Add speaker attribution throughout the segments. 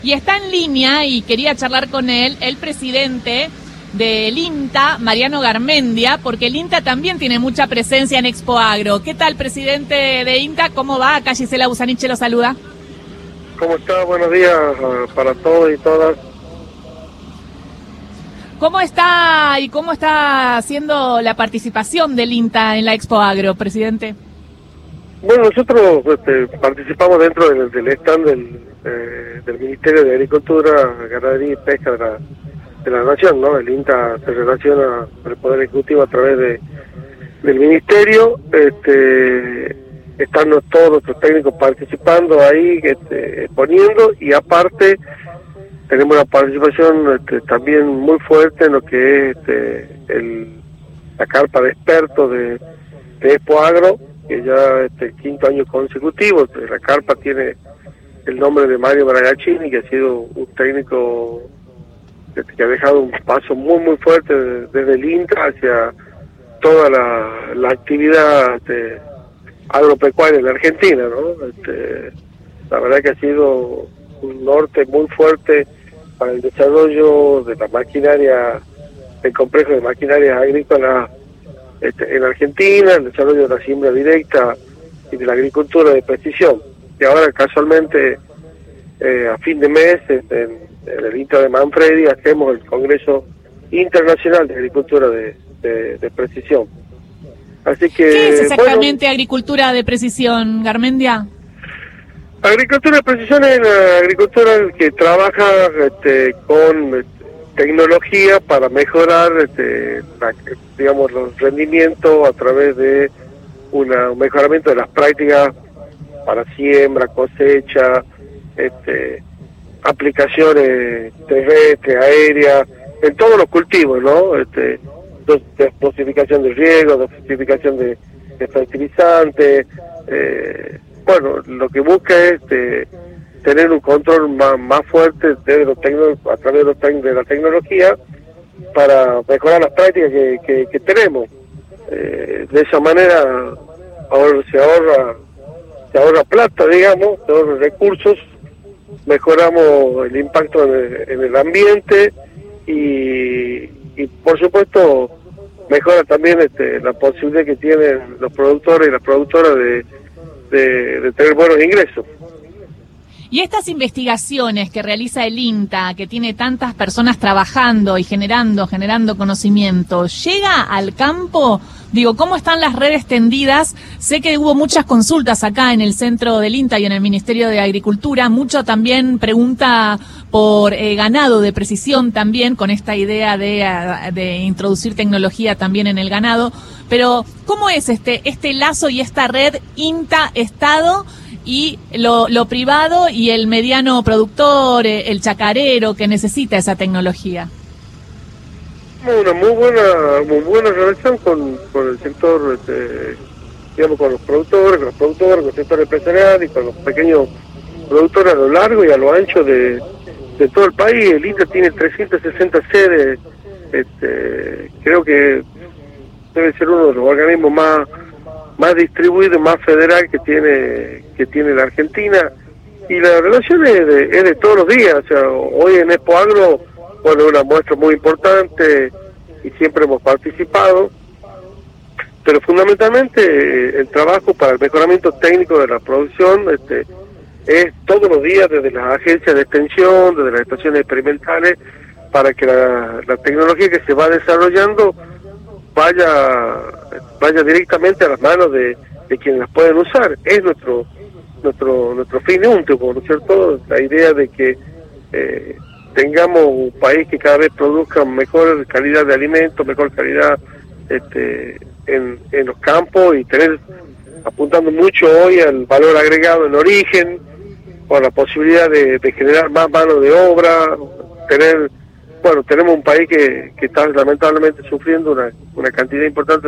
Speaker 1: Y está en línea, y quería charlar con él, el presidente del INTA, Mariano Garmendia, porque el INTA también tiene mucha presencia en Expo Agro. ¿Qué tal, presidente de INTA? ¿Cómo va? Acá Gisela Busaniche lo saluda.
Speaker 2: ¿Cómo está? Buenos días para todos y todas.
Speaker 1: ¿Cómo está y cómo está haciendo la participación del INTA en la Expo Agro, presidente?
Speaker 2: Bueno, nosotros participamos dentro del stand del Ministerio de Agricultura, Ganadería y Pesca de la Nación, ¿no? El INTA se relaciona con el Poder Ejecutivo a través del Ministerio. Están todos nuestros técnicos participando ahí, poniendo, y aparte tenemos una participación también muy fuerte en lo que es la carpa de expertos de Expo Agro, que ya es el quinto año consecutivo. La carpa tiene el nombre de Mario Bragaccini, que ha sido un técnico que ha dejado un paso muy fuerte desde el INTA hacia toda la actividad agropecuaria en la Argentina, ¿no? La verdad que ha sido un norte muy fuerte para el desarrollo de la maquinaria, del complejo de maquinarias agrícolas en Argentina, el desarrollo de la siembra directa y de la agricultura de precisión. Y ahora casualmente a fin de mes en el INTA de Manfredi hacemos el Congreso Internacional de Agricultura de Precisión. Así que,
Speaker 1: ¿qué es exactamente agricultura de precisión, Garmendia?
Speaker 2: Agricultura de precisión es la agricultura que trabaja con tecnología para mejorar digamos, los rendimientos a través de un mejoramiento de las prácticas para siembra, cosecha, aplicaciones terrestres, aéreas, en todos los cultivos, ¿no? Dosificación de riego, dosificación de fertilizantes. Bueno, lo que busca es tener un control más fuerte a través de la tecnología para mejorar las prácticas que tenemos. De esa manera se ahorra plata, digamos, se ahorra recursos, mejoramos el impacto en el ambiente y por supuesto mejora también la posibilidad que tienen los productores y las productoras de tener buenos ingresos.
Speaker 1: Y estas investigaciones que realiza el INTA, que tiene tantas personas trabajando y generando conocimiento, ¿llega al campo? Digo, ¿cómo están las redes tendidas? Sé que hubo muchas consultas acá en el centro del INTA y en el Ministerio de Agricultura, mucho también pregunta por ganado de precisión también, con esta idea de introducir tecnología también en el ganado. Pero, ¿cómo es este lazo y esta red INTA-Estado y lo privado y el mediano productor, el chacarero que necesita esa tecnología?
Speaker 2: Una muy buena relación con el sector, digamos, con los productores, con el sector empresarial y con los pequeños productores a lo largo y a lo ancho de todo el país. El INTA tiene 360 sedes, creo que debe ser uno de los organismos más distribuido, más federal que tiene la Argentina, y la relación es de todos los días. O sea, hoy en Expo Agro, bueno, una muestra muy importante y siempre hemos participado, pero fundamentalmente el trabajo para el mejoramiento técnico de la producción es todos los días desde las agencias de extensión, desde las estaciones experimentales, para que la tecnología que se va desarrollando vaya directamente a las manos de quienes las pueden usar. Es nuestro fin último, ¿no es cierto? La idea de que tengamos un país que cada vez produzca mejor calidad de alimentos, mejor calidad en los campos, y apuntando mucho hoy al valor agregado en origen, con la posibilidad de generar más mano de obra, tenemos un país que está lamentablemente sufriendo una cantidad importante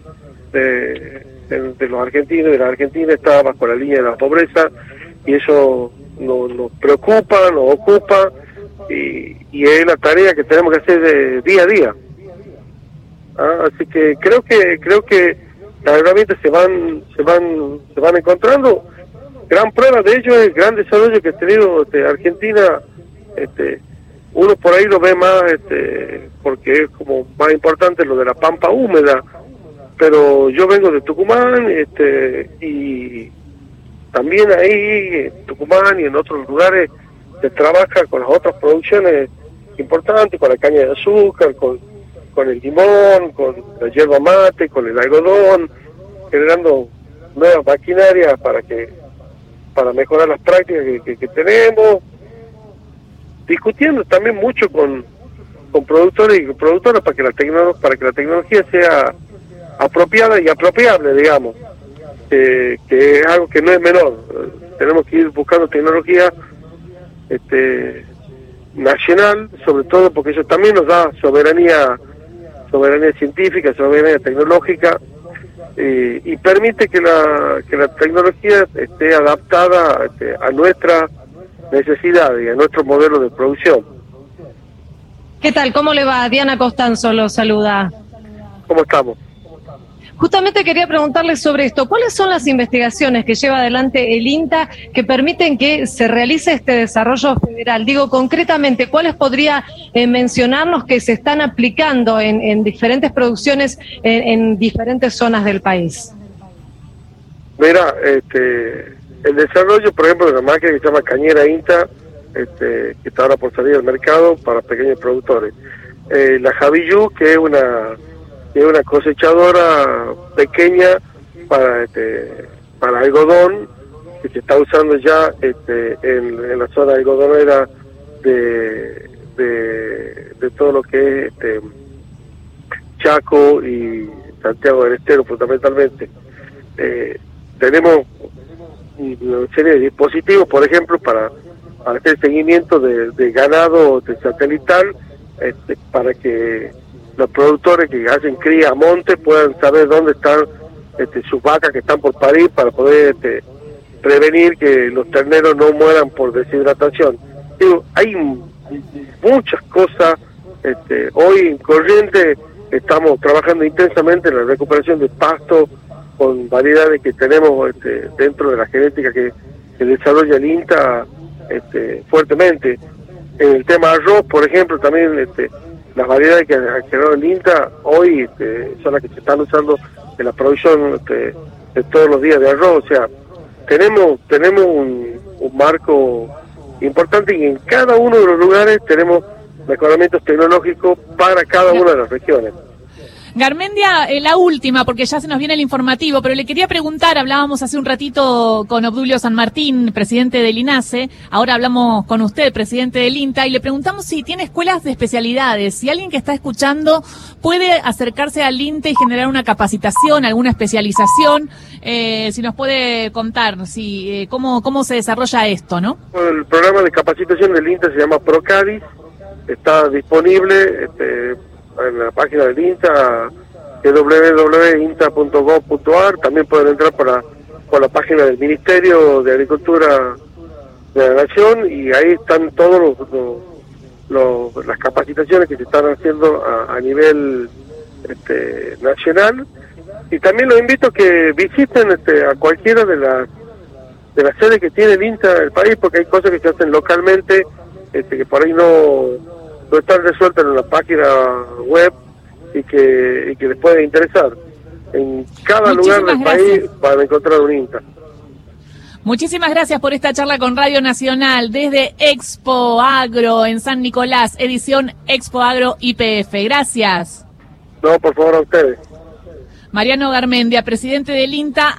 Speaker 2: de los argentinos, de la Argentina está bajo la línea de la pobreza, y eso nos preocupa, nos ocupa, y es la tarea que tenemos que hacer de día a día. Así que creo que las herramientas se van encontrando. Gran prueba de ello es el gran desarrollo que ha tenido Argentina uno por ahí lo ve más, porque es como más importante lo de la pampa húmeda, pero yo vengo de Tucumán, y también ahí en Tucumán y en otros lugares se trabaja con las otras producciones importantes, con la caña de azúcar, con el limón, con la yerba mate, con el algodón, generando nuevas maquinarias para mejorar las prácticas que tenemos, discutiendo también mucho con productores y productoras para que la tecnología sea apropiada y apropiable, digamos, que es algo que no es menor. Tenemos que ir buscando tecnología nacional, sobre todo porque eso también nos da soberanía científica, soberanía tecnológica, y permite que la tecnología esté adaptada a nuestras necesidades y a nuestro modelo de producción.
Speaker 3: ¿Qué tal? ¿Cómo le va? Diana Costanzo lo saluda.
Speaker 2: ¿Cómo estamos?
Speaker 3: Justamente quería preguntarle sobre esto. ¿Cuáles son las investigaciones que lleva adelante el INTA que permiten que se realice este desarrollo federal? Digo, concretamente, ¿cuáles podría mencionarnos que se están aplicando en diferentes producciones en diferentes zonas del país?
Speaker 2: Mira, el desarrollo, por ejemplo, de la máquina que se llama Cañera INTA, que está ahora por salir al mercado para pequeños productores. La Javillú, que es una cosechadora pequeña para algodón, que se está usando ya en la zona algodonera de todo lo que es Chaco y Santiago del Estero fundamentalmente. Tenemos una serie de dispositivos, por ejemplo, para hacer seguimiento de ganado satelital, para que los productores que hacen cría a monte puedan saber dónde están sus vacas que están por parir, para poder prevenir que los terneros no mueran por deshidratación. Digo, hay muchas cosas. Hoy en Corrientes estamos trabajando intensamente en la recuperación de pasto con variedades que tenemos dentro de la genética que desarrolla el INTA fuertemente. En el tema arroz, por ejemplo, también las variedades que ha generado el INTA hoy son las que se están usando en la producción de todos los días de arroz. O sea, tenemos un marco importante, y en cada uno de los lugares tenemos mejoramientos tecnológicos para cada una de las regiones.
Speaker 1: Garmendia, la última, porque ya se nos viene el informativo, pero le quería preguntar, hablábamos hace un ratito con Obdulio San Martín, presidente del INASE, ahora hablamos con usted, presidente del INTA, y le preguntamos si tiene escuelas de especialidades, si alguien que está escuchando puede acercarse al INTA y generar una capacitación, alguna especialización, si nos puede contar cómo se desarrolla esto, ¿no?
Speaker 2: El programa de capacitación del INTA se llama Procadis, está disponible en la página del INTA, www.inta.gov.ar. También pueden entrar por la página del Ministerio de Agricultura de la Nación, y ahí están todas las capacitaciones que se están haciendo a nivel nacional. Y también los invito a que visiten a cualquiera de las sedes que tiene el INTA en el país, porque hay cosas que se hacen localmente que por ahí no están resueltas en la página web y que les puede interesar. En cada lugar del país van a encontrar un INTA.
Speaker 1: Muchísimas gracias por esta charla con Radio Nacional desde Expo Agro en San Nicolás, edición Expo Agro IPF. Gracias.
Speaker 2: No, por favor, a ustedes.
Speaker 1: Mariano Garmendia, presidente del INTA.